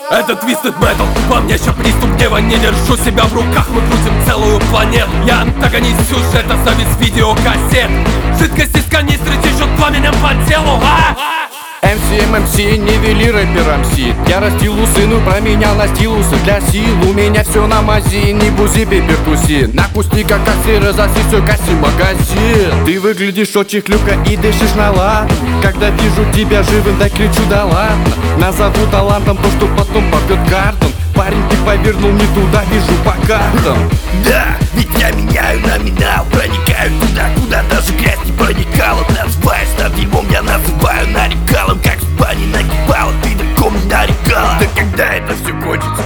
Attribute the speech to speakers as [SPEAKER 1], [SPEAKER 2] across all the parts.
[SPEAKER 1] Это Twisted Metal, во мне еще приступ гнева. Не держу себя в руках, мы крутим целую планету. Я антагонист сюжета, завис видеокассет. Жидкость из канистры течет пламенем по телу.
[SPEAKER 2] МС, нивели рэпер МС. Я растил усыну, променял на стилусы для сил. У меня все на мази, не бузи, перкуси. На кустика кассира, засись все касси магазин. Ты выглядишь очень хлюпко и дышишь на лад. Когда вижу тебя живым, так кричу да ладно. Назову талантом то, что потом порвет картон. Парень, ты повернул не туда, вижу по картам.
[SPEAKER 3] Да, ведь я меняю номинал. Проникаю туда, куда даже грязь не проникала. Называешь над дерьмом, я называю нарекалом. Как в бане нагибала, ты таком не нарекала. Да когда это все кончится?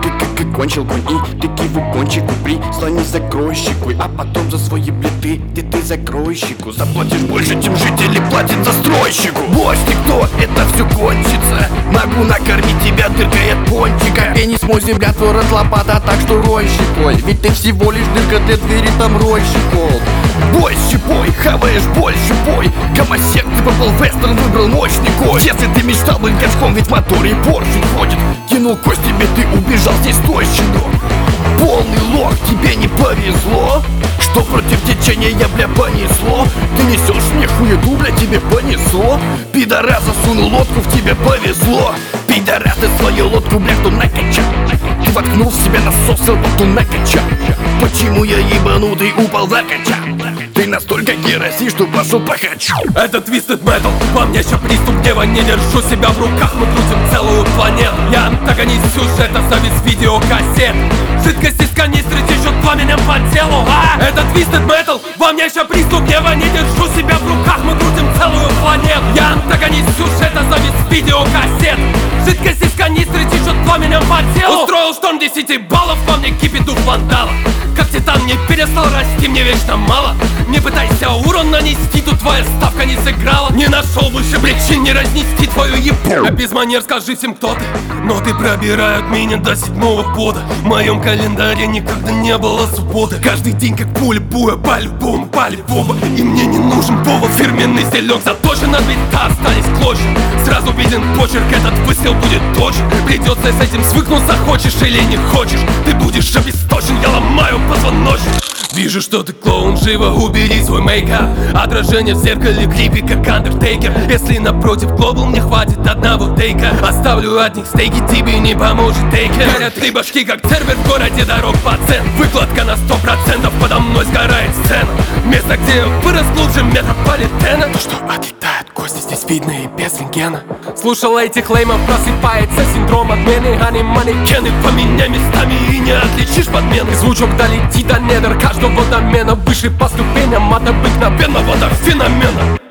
[SPEAKER 2] Кончил конь и ты киву кончику прислони закрой щекой. А потом за свои плиты ты закрой щеку.
[SPEAKER 3] Заплатишь больше, чем жители платят застройщику. Больше никто, это все кончится. Могу накормить тебя дыркой от пончика.
[SPEAKER 2] Пенис мой, земля твой, рот лопата, так что рой щекой. Ведь ты всего лишь дырка для двери, там рой щекол.
[SPEAKER 3] Бой с щепой, хаваешь боль щепой. Гомосек, ты попал в вестерн, выбрал мощный кой. Если ты мечтал быть горшком, ведь в моторе и поршень ходит. Кинул кость тебе, ты убежал, здесь стой, щенок. Полный лох, тебе не повезло. Что против течения, бля, понесло. Ты несешь мне хуету, бля, тебе понесло. Пидорас засунул лодку, в тебе повезло. Пидорас, ты свою лодку, бля, кто накачал. Ты воткнул в себя насос, потом накачал. Почему я ебанутый упал за кача? Ты настолько героси, что пошел похочу.
[SPEAKER 1] Это Twisted Metal, во мне еще приступ гнева. Не держу себя в руках, мы крутим целую планету. Я антагонист сюжета, завис видеокассет. Жидкость из канистры течет пламенем по телу. Это Twisted Metal, во мне еще приступ гнева. Не держу себя в руках, мы крутим целую планету. Я антагонист сюжета, завис видеокассет. Жидкость из канистры течет пламенем по телу. Устроил шторм 10 баллов, во мне кипит дух вандала. Как титан не перестал расти, мне вечно мало. Не пытайся урон нанести, тут твоя ставка не сыграла. Не нашел больше причин не разнести твою ебу. А без манер скажи всем, кто ты. Но ты пробирают меня до 7-го года. В моем календаре никогда не было субботы. Каждый день как пуля буя, по-любому, по-любому. И мне не нужен повод, фирменный стилек заточен. От бита остались клочья. Сразу виден почерк, этот выстрел будет точен. Придется с этим свыкнуться, хочешь или не хочешь. Ты будешь обесточен, я ломаю позвоночник. Вижу, что ты клоун, живо убери свой мейкап. Отражение в зеркале, клипе как Андертейкер. Если напротив глобал, мне хватит одного тейка. Оставлю от них стейки, тебе не поможет тейкер. Горят три башки, как сервер в городе дорог по цен. Выкладка на 100%, подо мной сгорает сцена. Место, где я вырос глубже метрополитена. То, что отлетают кости, здесь видно и без рентгена. Слушал этих леймов, просыпается синдром отмены. Они манекены, поменяй местами и не отличишь подмены. Звучок долетит до недр каждого домена. Выше по ступеням от обыкновенного до феномена.